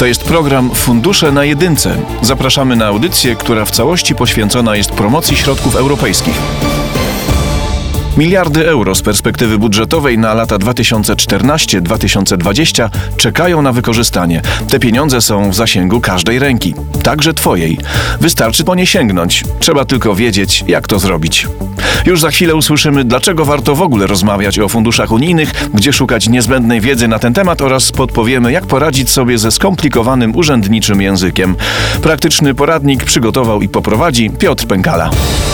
To jest program Fundusze na Jedynce. Zapraszamy na audycję, która w całości poświęcona jest promocji środków europejskich. Miliardy euro z perspektywy budżetowej na lata 2014-2020 czekają na wykorzystanie. Te pieniądze są w zasięgu każdej ręki, także Twojej. Wystarczy po nie sięgnąć. Trzeba tylko wiedzieć, jak to zrobić. Już za chwilę usłyszymy, dlaczego warto w ogóle rozmawiać o funduszach unijnych, gdzie szukać niezbędnej wiedzy na ten temat oraz podpowiemy, jak poradzić sobie ze skomplikowanym urzędniczym językiem. Praktyczny poradnik przygotował i poprowadzi Piotr Pękala.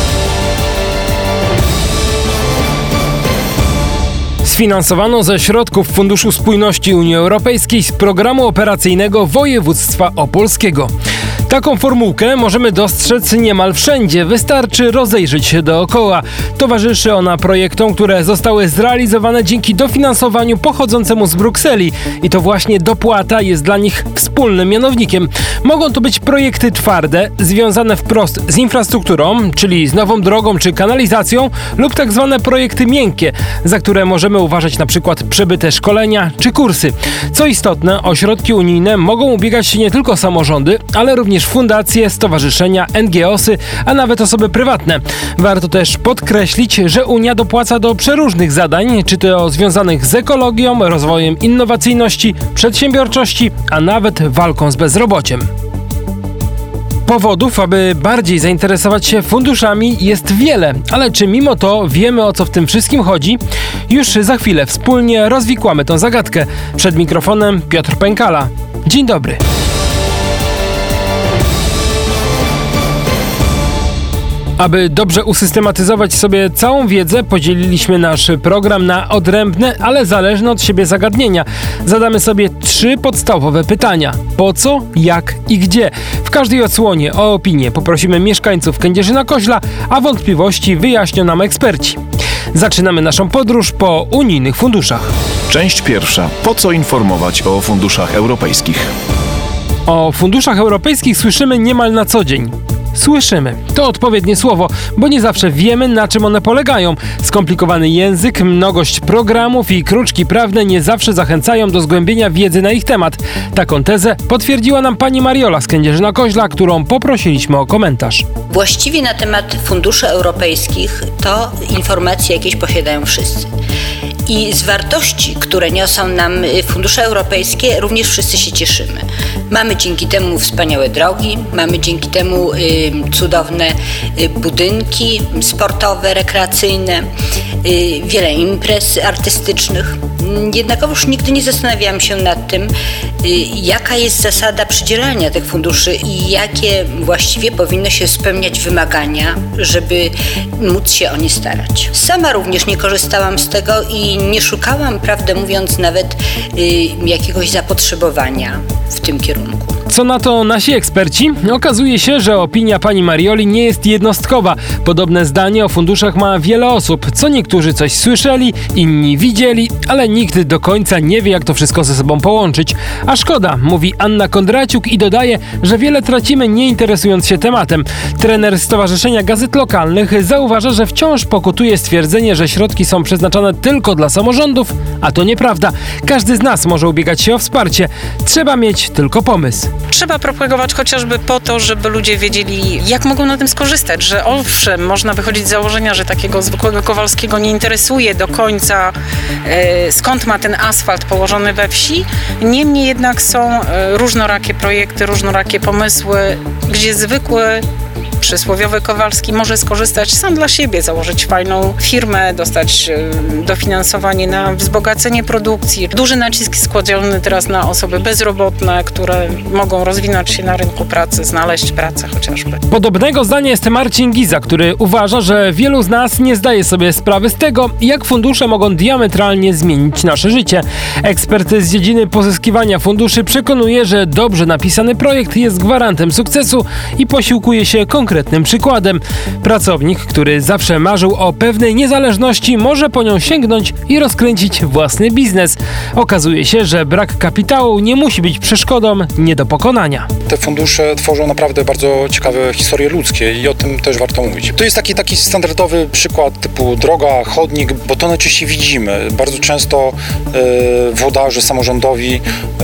Sfinansowano ze środków Funduszu Spójności Unii Europejskiej z programu operacyjnego województwa opolskiego. Taką formułkę możemy dostrzec niemal wszędzie, wystarczy rozejrzeć się dookoła. Towarzyszy ona projektom, które zostały zrealizowane dzięki dofinansowaniu pochodzącemu z Brukseli i to właśnie dopłata jest dla nich wspólnym mianownikiem. Mogą to być projekty twarde, związane wprost z infrastrukturą, czyli z nową drogą czy kanalizacją, lub tak zwane projekty miękkie, za które możemy uważać na przykład przebyte szkolenia czy kursy. Co istotne, o środki unijne mogą ubiegać się nie tylko samorządy, ale również fundacje, stowarzyszenia, NGO-sy, a nawet osoby prywatne. Warto też podkreślić, że Unia dopłaca do przeróżnych zadań, czy to związanych z ekologią, rozwojem innowacyjności, przedsiębiorczości, a nawet walką z bezrobociem. Powodów, aby bardziej zainteresować się funduszami jest wiele, ale czy mimo to wiemy, o co w tym wszystkim chodzi? Już za chwilę wspólnie rozwikłamy tę zagadkę. Przed mikrofonem Piotr Pękala. Dzień dobry. Aby dobrze usystematyzować sobie całą wiedzę, podzieliliśmy nasz program na odrębne, ale zależne od siebie zagadnienia. Zadamy sobie 3 podstawowe pytania. Po co, jak i gdzie? W każdej odsłonie o opinię poprosimy mieszkańców Kędzierzyna-Koźla, a wątpliwości wyjaśnią nam eksperci. Zaczynamy naszą podróż po unijnych funduszach. Część pierwsza. Po co informować o funduszach europejskich? O funduszach europejskich słyszymy niemal na co dzień. Słyszymy. To odpowiednie słowo, bo nie zawsze wiemy, na czym one polegają. Skomplikowany język, mnogość programów i kruczki prawne nie zawsze zachęcają do zgłębienia wiedzy na ich temat. Taką tezę potwierdziła nam pani Mariola z Kędzierzyna-Koźla, którą poprosiliśmy o komentarz. Właściwie na temat funduszy europejskich to informacje jakieś posiadają wszyscy. I z wartości, które niosą nam fundusze europejskie, również wszyscy się cieszymy. Mamy dzięki temu wspaniałe drogi, mamy dzięki temu cudowne budynki sportowe, rekreacyjne, wiele imprez artystycznych. Jednakowoż nigdy nie zastanawiałam się nad tym, jaka jest zasada przydzielania tych funduszy i jakie właściwie powinny się spełniać wymagania, żeby móc się o nie starać. Sama również nie korzystałam z tego i nie szukałam, prawdę mówiąc, nawet jakiegoś zapotrzebowania w tym kierunku. Co na to nasi eksperci? Okazuje się, że opinia pani Marioli nie jest jednostkowa. Podobne zdanie o funduszach ma wiele osób. Co niektórzy coś słyszeli, inni widzieli, ale nikt do końca nie wie, jak to wszystko ze sobą połączyć. A szkoda, mówi Anna Kondraciuk i dodaje, że wiele tracimy, nie interesując się tematem. Trener Stowarzyszenia Gazet Lokalnych zauważa, że wciąż pokutuje stwierdzenie, że środki są przeznaczane tylko dla samorządów, a to nieprawda. Każdy z nas może ubiegać się o wsparcie. Trzeba mieć tylko pomysł. Trzeba propagować chociażby po to, żeby ludzie wiedzieli, jak mogą na tym skorzystać, że owszem, można wychodzić z założenia, że takiego zwykłego Kowalskiego nie interesuje do końca, skąd ma ten asfalt położony we wsi. Niemniej jednak są różnorakie projekty, różnorakie pomysły, gdzie zwykły przysłowiowy Kowalski może skorzystać sam dla siebie, założyć fajną firmę, dostać dofinansowanie na wzbogacenie produkcji. Duży nacisk jest kładziony teraz na osoby bezrobotne, które mogą rozwinąć się na rynku pracy, znaleźć pracę chociażby. Podobnego zdania jest Marcin Giza, który uważa, że wielu z nas nie zdaje sobie sprawy z tego, jak fundusze mogą diametralnie zmienić nasze życie. Ekspert z dziedziny pozyskiwania funduszy przekonuje, że dobrze napisany projekt jest gwarantem sukcesu i posiłkuje się konkretnym przykładem. Pracownik, który zawsze marzył o pewnej niezależności, może po nią sięgnąć i rozkręcić własny biznes. Okazuje się, że brak kapitału nie musi być przeszkodą nie do pokonania. te fundusze tworzą naprawdę bardzo ciekawe historie ludzkie i o tym też warto mówić. To jest taki standardowy przykład typu droga, chodnik, bo to najczęściej widzimy. Bardzo często włodarze samorządowi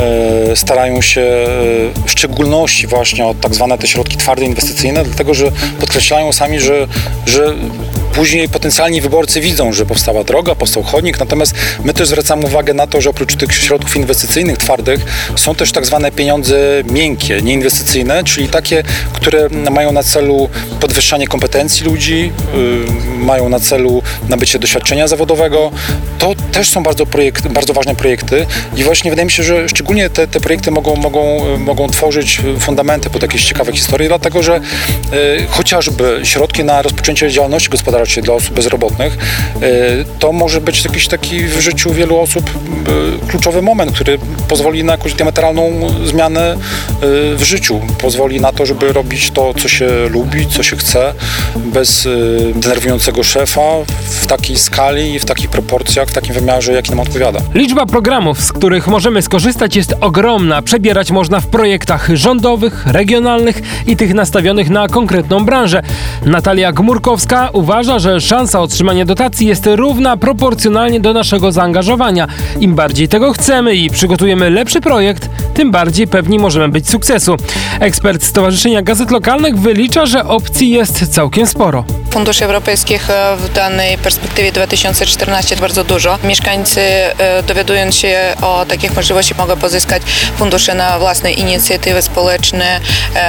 starają się w szczególności właśnie o tak zwane te środki twarde inwestycyjne, dlatego że podkreślają sami, że później potencjalni wyborcy widzą, że powstała droga, powstał chodnik, natomiast my też zwracamy uwagę na to, że oprócz tych środków inwestycyjnych, twardych, są też tak zwane pieniądze miękkie, nieinwestycyjne, czyli takie, które mają na celu podwyższanie kompetencji ludzi, mają na celu nabycie doświadczenia zawodowego. To też są bardzo ważne projekty i właśnie wydaje mi się, że szczególnie te projekty mogą tworzyć fundamenty pod jakieś ciekawe historie, dlatego że chociażby środki na rozpoczęcie działalności gospodarczej dla osób bezrobotnych, to może być jakiś taki w życiu wielu osób kluczowy moment, który pozwoli na jakąś diametralną zmianę w życiu. Pozwoli na to, żeby robić to, co się lubi, co się chce, bez denerwującego szefa, w takiej skali i w takich proporcjach, w takim wymiarze, jaki nam odpowiada. Liczba programów, z których możemy skorzystać, jest ogromna. Przebierać można w projektach rządowych, regionalnych i tych nastawionych na konkretną branżę. Natalia Gmurkowska uważa, że szansa otrzymania dotacji jest równa proporcjonalnie do naszego zaangażowania. Im bardziej tego chcemy i przygotujemy lepszy projekt, tym bardziej pewni możemy być sukcesu. Ekspert Stowarzyszenia Gazet Lokalnych wylicza, że opcji jest całkiem sporo. Funduszy europejskich w danej perspektywie 2014 bardzo dużo. Mieszkańcy, dowiadując się o takich możliwościach, mogą pozyskać fundusze na własne inicjatywy społeczne,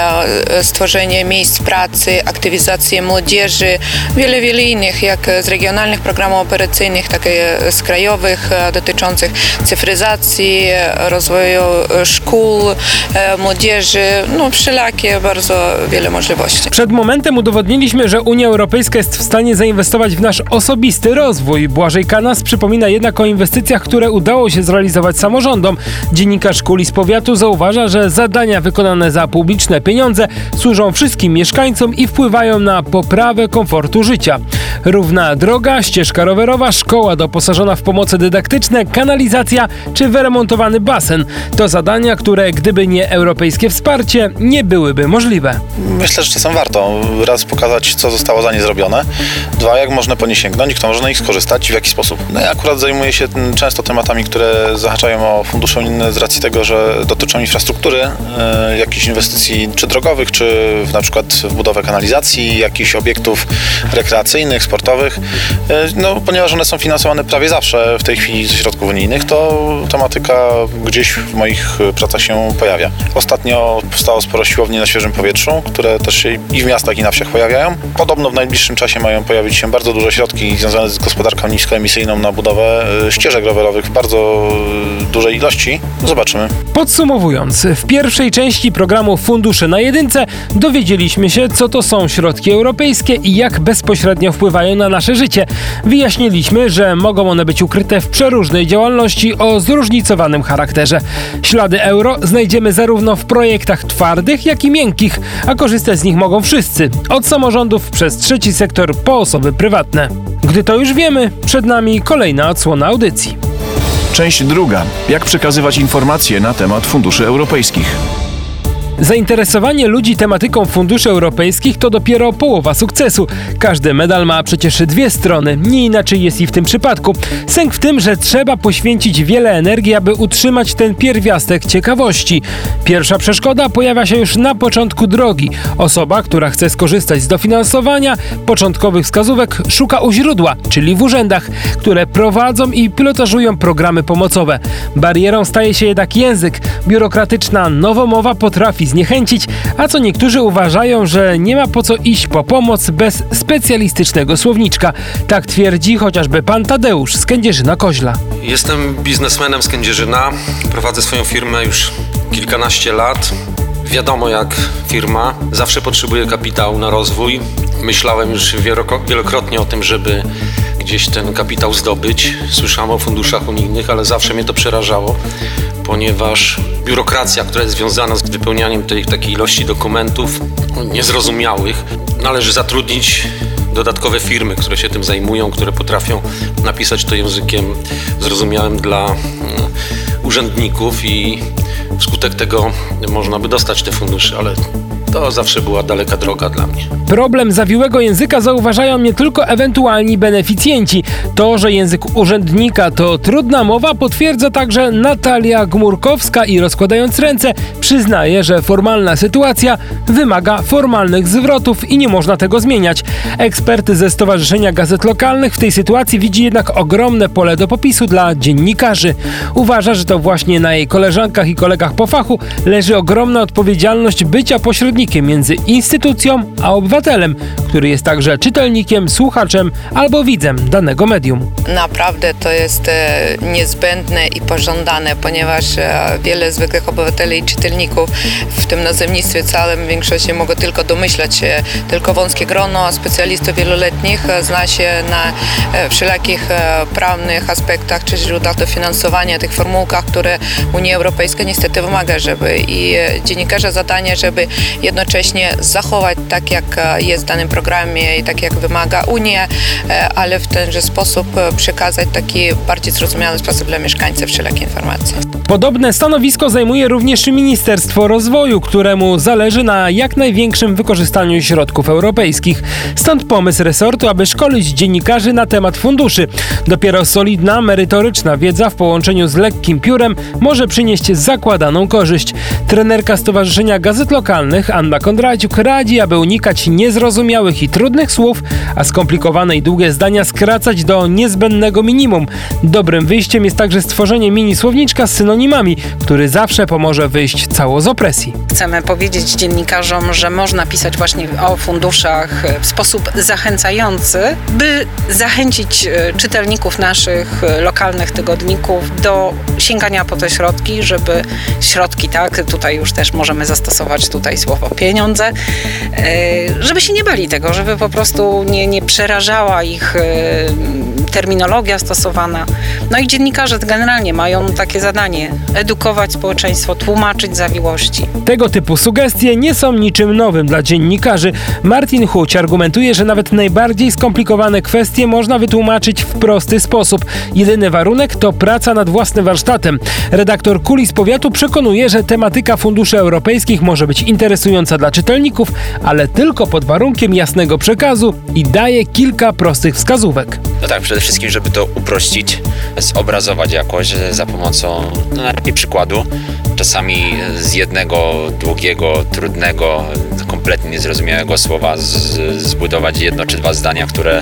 stworzenie miejsc pracy, aktywizację młodzieży, wiele innych, jak z regionalnych programów operacyjnych, tak i z krajowych, dotyczących cyfryzacji, rozwoju szkół, młodzieży, wszelakie, bardzo wiele możliwości. Przed momentem udowodniliśmy, że Unia Europejska jest w stanie zainwestować w nasz osobisty rozwój. Błażej Kanas przypomina jednak o inwestycjach, które udało się zrealizować samorządom. Dziennikarz Kulis Powiatu zauważa, że zadania wykonane za publiczne pieniądze służą wszystkim mieszkańcom i wpływają na poprawę komfortu życia. Równa droga, ścieżka rowerowa, szkoła doposażona w pomoce dydaktyczne, kanalizacja czy wyremontowany basen. To zadania, które gdyby nie europejskie wsparcie, nie byłyby możliwe. Myślę, że czasem warto raz pokazać, co zostało za nie zrobione. Dwa, jak można po nie sięgnąć, kto może na nich skorzystać i w jaki sposób. Ja akurat zajmuję się często tematami, które zahaczają o fundusze unijne z racji tego, że dotyczą infrastruktury, jakichś inwestycji czy drogowych, czy na przykład w budowę kanalizacji, jakichś obiektów rekreacyjnych, sportowych. Ponieważ one są finansowane prawie zawsze w tej chwili ze środków unijnych, to tematyka gdzieś w moich pracach się pojawia. Ostatnio powstało sporo siłowni na świeżym powietrzu, które też się i w miastach, i na wsiach pojawiają. Podobno w najbliższym czasie mają pojawić się bardzo duże środki związane z gospodarką niskoemisyjną na budowę ścieżek rowerowych w bardzo dużej ilości. Zobaczymy. Podsumowując, w pierwszej części programu Fundusze na Jedynce dowiedzieliśmy się, co to są środki europejskie i jak bezpośrednio wpływają na nasze życie. Wyjaśniliśmy, że mogą one być ukryte w przeróżnej działalności o zróżnicowanym charakterze. Ślady euro znajdziemy zarówno w projektach twardych, jak i miękkich, a korzystać z nich mogą wszyscy, od samorządów przez trzeci sektor po osoby prywatne. Gdy to już wiemy, przed nami kolejna odsłona audycji. Część druga. Jak przekazywać informacje na temat funduszy europejskich. Zainteresowanie ludzi tematyką funduszy europejskich to dopiero połowa sukcesu. Każdy medal ma przecież dwie strony, nie inaczej jest i w tym przypadku. Sęk w tym, że trzeba poświęcić wiele energii, aby utrzymać ten pierwiastek ciekawości. Pierwsza przeszkoda pojawia się już na początku drogi. Osoba, która chce skorzystać z dofinansowania, początkowych wskazówek szuka u źródła, czyli w urzędach, które prowadzą i pilotażują programy pomocowe. Barierą staje się jednak język. Biurokratyczna nowomowa potrafi zniechęcić, a co niektórzy uważają, że nie ma po co iść po pomoc bez specjalistycznego słowniczka. Tak twierdzi chociażby pan Tadeusz z Kędzierzyna-Koźla. Jestem biznesmenem z Kędzierzyna, prowadzę swoją firmę już kilkanaście lat. Wiadomo, jak firma zawsze potrzebuje kapitału na rozwój. Myślałem już wielokrotnie o tym, żeby gdzieś ten kapitał zdobyć. Słyszałem o funduszach unijnych, ale zawsze mnie to przerażało, ponieważ biurokracja, która jest związana z wypełnianiem tej takiej ilości dokumentów niezrozumiałych, należy zatrudnić dodatkowe firmy, które się tym zajmują, które potrafią napisać to językiem zrozumiałym dla urzędników i wskutek tego można by dostać te fundusze, ale to zawsze była daleka droga dla mnie. Problem zawiłego języka zauważają nie tylko ewentualni beneficjenci. To, że język urzędnika to trudna mowa, potwierdza także Natalia Gmurkowska i rozkładając ręce przyznaje, że formalna sytuacja wymaga formalnych zwrotów i nie można tego zmieniać. Ekspert ze Stowarzyszenia Gazet Lokalnych w tej sytuacji widzi jednak ogromne pole do popisu dla dziennikarzy. Uważa, że to właśnie na jej koleżankach i kolegach po fachu leży ogromna odpowiedzialność bycia pośrednikiem między instytucją a obywatelem, który jest także czytelnikiem, słuchaczem albo widzem danego medium. Naprawdę to jest niezbędne i pożądane, ponieważ wiele zwykłych obywateli i czytelników w tym nazewnictwie całym w większości mogą tylko domyślać się, tylko wąskie grono specjalistów wieloletnich zna się na wszelakich prawnych aspektach czy źródłach dofinansowania, tych formułkach, które Unia Europejska niestety wymaga, żeby i dziennikarza zadanie, żeby jednocześnie zachować tak, jak jest w danym programie i tak, jak wymaga Unia, ale w tenże sposób przekazać taki bardziej zrozumiały sposób dla mieszkańców wszelakie informacje. Podobne stanowisko zajmuje również Ministerstwo Rozwoju, któremu zależy na jak największym wykorzystaniu środków europejskich. Stąd pomysł resortu, aby szkolić dziennikarzy na temat funduszy. Dopiero solidna, merytoryczna wiedza w połączeniu z lekkim piórem może przynieść zakładaną korzyść. Trenerka Stowarzyszenia Gazet Lokalnych Anna Kondraciuk radzi, aby unikać niezrozumiałych i trudnych słów, a skomplikowane i długie zdania skracać do niezbędnego minimum. Dobrym wyjściem jest także stworzenie mini słowniczka z synonimami, który zawsze pomoże wyjść cało z opresji. Chcemy powiedzieć dziennikarzom, że można pisać właśnie o funduszach w sposób zachęcający, by zachęcić czytelników naszych lokalnych tygodników do sięgania po te środki, żeby środki, tak, tutaj już też możemy zastosować tutaj słowo pieniądze, żeby się nie bali tego, żeby po prostu nie przerażała ich terminologia stosowana. No i dziennikarze generalnie mają takie zadanie: edukować społeczeństwo, tłumaczyć zawiłości. Tego typu sugestie nie są niczym nowym dla dziennikarzy. Martin Huć argumentuje, że nawet najbardziej skomplikowane kwestie można wytłumaczyć w prosty sposób. Jedyny warunek to praca nad własnym warsztatem. Redaktor Kulis Powiatu przekonuje, że tematyka funduszy europejskich może być interesująca dla czytelników, ale tylko pod warunkiem jasnego przekazu i daje kilka prostych wskazówek. No tak, przede wszystkim, żeby to uprościć, zobrazować jakoś za pomocą najlepiej przykładu. Czasami z jednego długiego, trudnego, kompletnie niezrozumiałego słowa zbudować jedno czy dwa zdania, które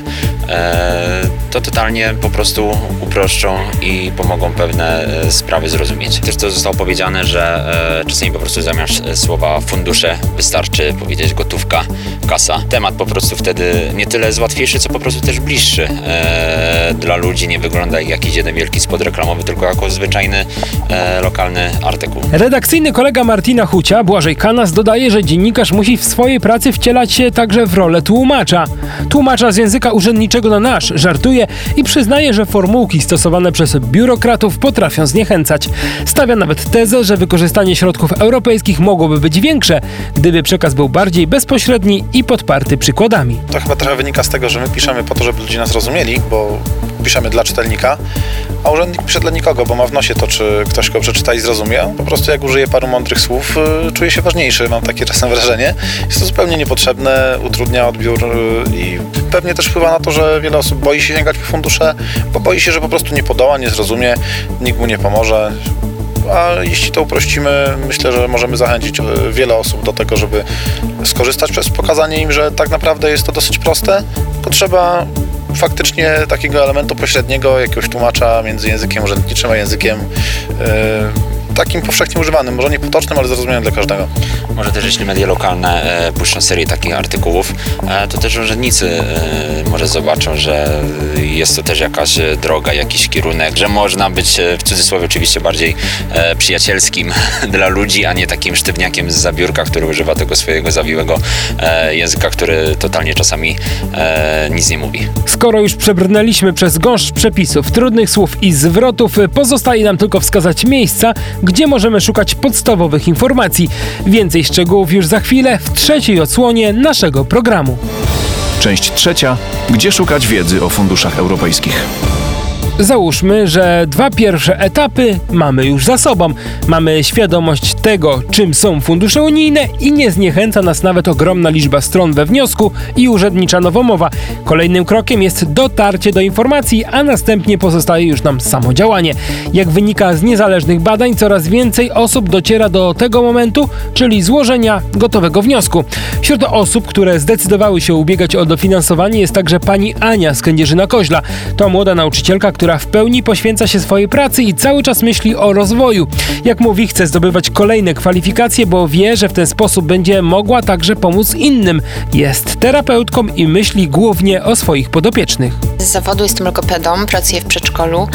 to totalnie po prostu uproszczą i pomogą pewne sprawy zrozumieć. Też to zostało powiedziane, że czasami po prostu zamiast słowa fundusze wystarczy powiedzieć gotówka, kasa. Temat po prostu wtedy nie tyle jest łatwiejszy, co po prostu też bliższy dla ludzi. Nie wygląda jak jakiś jeden wielki spot reklamowy, tylko jako zwyczajny lokalny artykuł. Redakcyjny kolega Martina Hucia, Błażej Kanas, dodaje, że dziennikarz musi w swojej pracy wcielać się także w rolę tłumacza. Tłumacza z języka urzędniczego na nasz, żartuje i przyznaje, że formułki stosowane przez biurokratów potrafią zniechęcać. Stawia nawet tezę, że wykorzystanie środków europejskich mogłoby być większe, gdyby przekaz był bardziej bezpośredni i podparty przykładami. To chyba trochę wynika z tego, że my piszemy po to, żeby ludzie nas rozumieli, bo piszemy dla czytelnika, a urzędnik pisze dla nikogo, bo ma w nosie to, czy ktoś go przeczyta i zrozumie. Po prostu jak użyje paru mądrych słów, czuje się ważniejszy, mam takie czasem wrażenie. Jest to zupełnie niepotrzebne, utrudnia odbiór i pewnie też wpływa na to, że wiele osób boi się sięgać po fundusze, bo boi się, że po prostu nie podoła, nie zrozumie, nikt mu nie pomoże. A jeśli to uprościmy, myślę, że możemy zachęcić wiele osób do tego, żeby skorzystać przez pokazanie im, że tak naprawdę jest to dosyć proste, tylko trzeba faktycznie takiego elementu pośredniego, jakiegoś tłumacza między językiem urzędniczym a językiem takim powszechnie używanym, może nie potocznym, ale zrozumiałym dla każdego. Może też jeśli media lokalne puszczą serię takich artykułów, to też urzędnicy może zobaczą, że jest to też jakaś droga, jakiś kierunek, że można być w cudzysłowie oczywiście bardziej przyjacielskim dla ludzi, a nie takim sztywniakiem z zabiórka, który używa tego swojego zawiłego języka, który totalnie czasami nic nie mówi. Skoro już przebrnęliśmy przez gąszcz przepisów, trudnych słów i zwrotów, pozostaje nam tylko wskazać miejsca, gdzie możemy szukać podstawowych informacji. Więcej szczegółów już za chwilę w trzeciej odsłonie naszego programu. Część trzecia. Gdzie szukać wiedzy o funduszach europejskich? Załóżmy, że 2 pierwsze etapy mamy już za sobą. Mamy świadomość tego, czym są fundusze unijne i nie zniechęca nas nawet ogromna liczba stron we wniosku i urzędnicza nowomowa. Kolejnym krokiem jest dotarcie do informacji, a następnie pozostaje już nam samo działanie. Jak wynika z niezależnych badań, coraz więcej osób dociera do tego momentu, czyli złożenia gotowego wniosku. Wśród osób, które zdecydowały się ubiegać o dofinansowanie, jest także pani Ania z Kędzierzyna-Koźla. To młoda nauczycielka, która w pełni poświęca się swojej pracy i cały czas myśli o rozwoju. Jak mówi, chce zdobywać kolejne kwalifikacje, bo wie, że w ten sposób będzie mogła także pomóc innym. Jest terapeutką i myśli głównie o swoich podopiecznych. Z zawodu jestem logopedą, pracuję w przedszkolu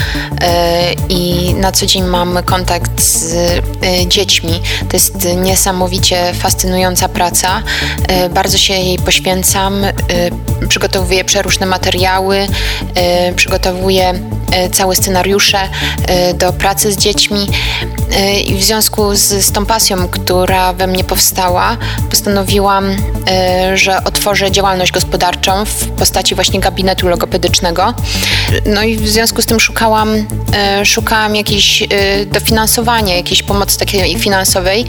i na co dzień mam kontakt z dziećmi. To jest niesamowicie fascynująca praca. Bardzo się jej poświęcam. Przygotowuję przeróżne materiały, przygotowuję całe scenariusze do pracy z dziećmi i w związku z tą pasją, która we mnie powstała, postanowiłam, że otworzę działalność gospodarczą w postaci właśnie gabinetu logopedycznego. No i w związku z tym szukałam jakiegoś dofinansowania, jakiejś pomocy takiej finansowej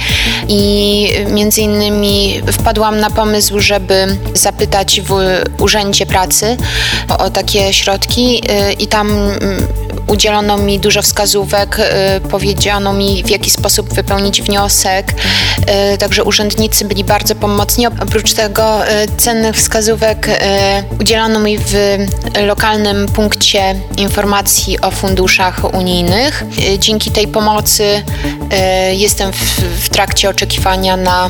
i między innymi wpadłam na pomysł, żeby zapytać w Urzędzie Pracy o takie środki i tam udzielono mi dużo wskazówek, powiedziano mi, w jaki sposób wypełnić wniosek, także urzędnicy byli bardzo pomocni. Oprócz tego cennych wskazówek udzielono mi w lokalnym punkcie informacji o funduszach unijnych. Dzięki tej pomocy jestem w trakcie oczekiwania na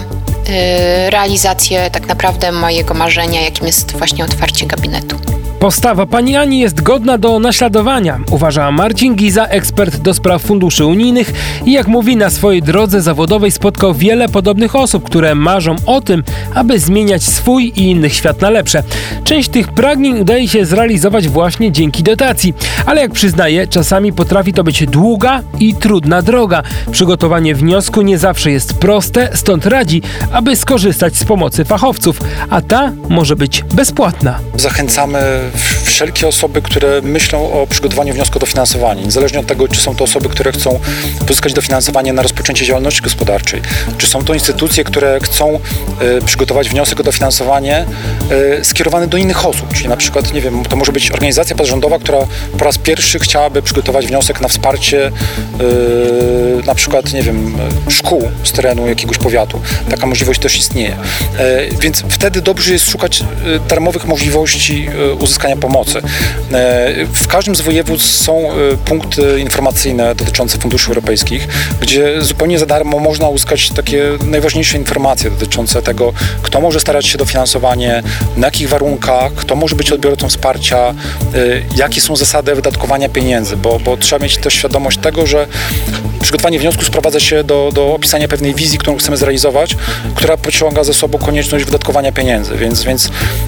realizację tak naprawdę mojego marzenia, jakim jest właśnie otwarcie gabinetu. Postawa pani Ani jest godna do naśladowania, uważa Marcin Giza, ekspert do spraw funduszy unijnych i jak mówi, na swojej drodze zawodowej spotkał wiele podobnych osób, które marzą o tym, aby zmieniać swój i innych świat na lepsze. Część tych pragnień udaje się zrealizować właśnie dzięki dotacji, ale jak przyznaje, czasami potrafi to być długa i trudna droga. Przygotowanie wniosku nie zawsze jest proste, stąd radzi, aby skorzystać z pomocy fachowców, a ta może być bezpłatna. Zachęcamy wszelkie osoby, które myślą o przygotowaniu wniosku o dofinansowanie, niezależnie od tego, czy są to osoby, które chcą pozyskać dofinansowanie na rozpoczęcie działalności gospodarczej, czy są to instytucje, które chcą przygotować wniosek o dofinansowanie skierowany do innych osób, czyli na przykład, nie wiem, to może być organizacja pozarządowa, która po raz pierwszy chciałaby przygotować wniosek na wsparcie na przykład, nie wiem, szkół z terenu jakiegoś powiatu. Taka możliwość też istnieje. Więc wtedy dobrze jest szukać darmowych możliwości uzyskania pomocy. W każdym z województw są punkty informacyjne dotyczące funduszy europejskich, gdzie zupełnie za darmo można uzyskać takie najważniejsze informacje dotyczące tego, kto może starać się o dofinansowanie, na jakich warunkach, kto może być odbiorcą wsparcia, jakie są zasady wydatkowania pieniędzy, bo trzeba mieć też świadomość tego, że przygotowanie wniosku sprowadza się do opisania pewnej wizji, którą chcemy zrealizować, która pociąga ze sobą konieczność wydatkowania pieniędzy, więc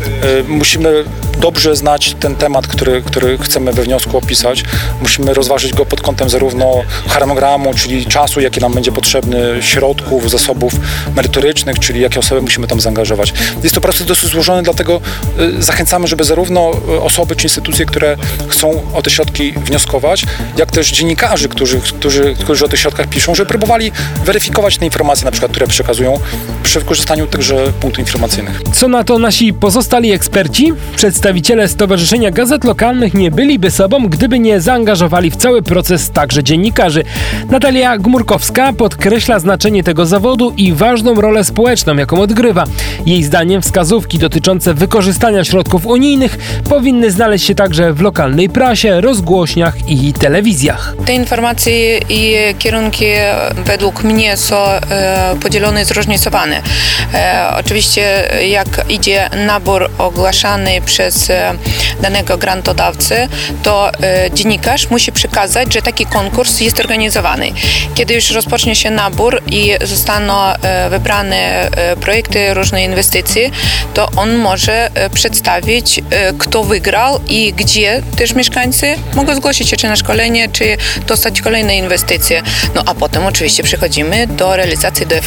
musimy dobrze znać ten temat, który chcemy we wniosku opisać. Musimy rozważyć go pod kątem zarówno harmonogramu, czyli czasu, jaki nam będzie potrzebny, środków, zasobów merytorycznych, czyli jakie osoby musimy tam zaangażować. Jest to proces dosyć złożony, dlatego zachęcamy, żeby zarówno osoby czy instytucje, które chcą o te środki wnioskować, jak też dziennikarze, którzy o tych środkach piszą, żeby próbowali weryfikować te informacje, na przykład, które przekazują przy wykorzystaniu tychże punktów informacyjnych. Co na to nasi pozostali eksperci? Przedstawiciele Stowarzyszenia Gazet Lokalnych nie byliby sobą, gdyby nie zaangażowali w cały proces także dziennikarzy. Natalia Gmurkowska podkreśla znaczenie tego zawodu i ważną rolę społeczną, jaką odgrywa. Jej zdaniem wskazówki dotyczące wykorzystania środków unijnych powinny znaleźć się także w lokalnej prasie, rozgłośniach i telewizjach. Te informacje i kierunki według mnie są podzielone i zróżnicowane. Oczywiście jak idzie nabór ogłaszany przez danego grantodawcę, to dziennikarz musi przekazać, że taki konkurs jest organizowany. Kiedy już rozpocznie się nabór i zostaną wybrane projekty, różne inwestycje, to on może przedstawić, kto wygrał i gdzie też mieszkańcy mogą zgłosić się czy na szkolenie, czy dostać kolejne inwestycje. No a potem oczywiście przechodzimy do realizacji, do efektów.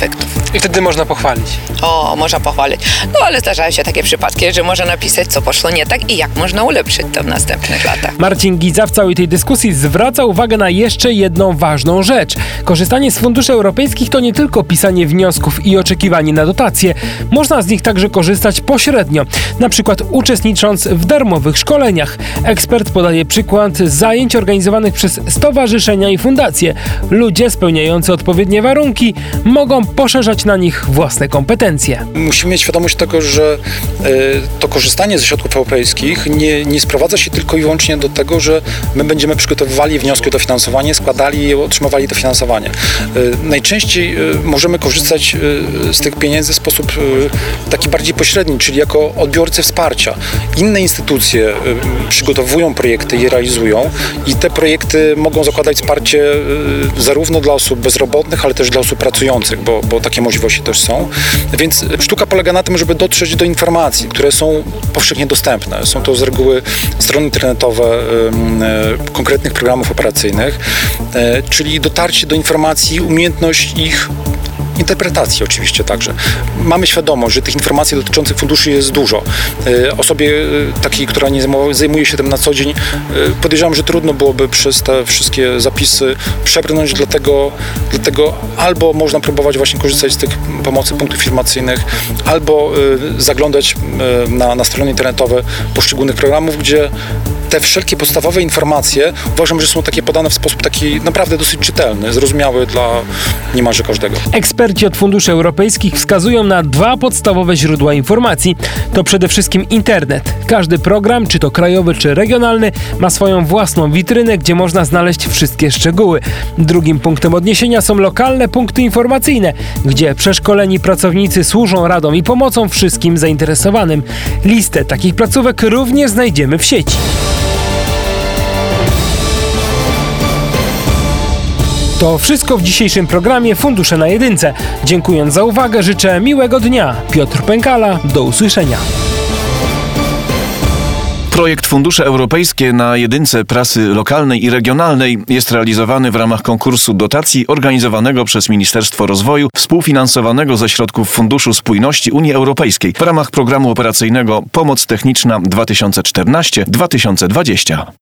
I wtedy można pochwalić. Można pochwalić. No ale zdarzają się takie przypadki, że można napisać, co poszło nie tak i jak można ulepszyć to w następnych latach. Marcin Gidza w całej tej dyskusji zwraca uwagę na jeszcze jedną ważną rzecz. Korzystanie z funduszy europejskich to nie tylko pisanie wniosków i oczekiwanie na dotacje. Można z nich także korzystać pośrednio, na przykład uczestnicząc w darmowych szkoleniach. Ekspert podaje przykład zajęć organizowanych przez stowarzyszenia i fundacje. Ludzie spełniający odpowiednie warunki mogą poszerzać na nich własne kompetencje. Musimy mieć świadomość tego, że to korzystanie ze środków europejskich nie sprowadza się tylko i wyłącznie do tego, że my będziemy przygotowywali wnioski o dofinansowanie, składali i otrzymywali dofinansowanie. Najczęściej możemy korzystać z tych pieniędzy w sposób taki bardziej pośredni, czyli jako odbiorcy wsparcia. Inne instytucje przygotowują projekty, je realizują i te projekty mogą zakładać wsparcie zarówno dla osób bezrobotnych, ale też dla osób pracujących, bo takie możliwości też są. Więc sztuka polega na tym, żeby dotrzeć do informacji, które są powszechnie dostępne. Są to z reguły strony internetowe konkretnych programów operacyjnych, czyli dotarcie do informacji, umiejętność ich interpretacji oczywiście także. Mamy świadomość, że tych informacji dotyczących funduszy jest dużo. Osobie takiej, która nie zajmuje się tym na co dzień, podejrzewam, że trudno byłoby przez te wszystkie zapisy przebrnąć, dlatego albo można próbować właśnie korzystać z tych pomocy punktów informacyjnych, albo zaglądać na strony internetowe poszczególnych programów, gdzie te wszelkie podstawowe informacje uważam, że są takie podane w sposób taki naprawdę dosyć czytelny, zrozumiały dla niemalże każdego. Eksperci od funduszy europejskich wskazują na dwa podstawowe źródła informacji. To przede wszystkim internet. Każdy program, czy to krajowy, czy regionalny, ma swoją własną witrynę, gdzie można znaleźć wszystkie szczegóły. Drugim punktem odniesienia są lokalne punkty informacyjne, gdzie przeszkoleni pracownicy służą radą i pomocą wszystkim zainteresowanym. Listę takich placówek również znajdziemy w sieci. To wszystko w dzisiejszym programie Fundusze na Jedynce. Dziękując za uwagę, życzę miłego dnia. Piotr Pękala, do usłyszenia. Projekt Fundusze Europejskie na Jedynce prasy lokalnej i regionalnej jest realizowany w ramach konkursu dotacji organizowanego przez Ministerstwo Rozwoju, współfinansowanego ze środków Funduszu Spójności Unii Europejskiej w ramach programu operacyjnego Pomoc Techniczna 2014-2020.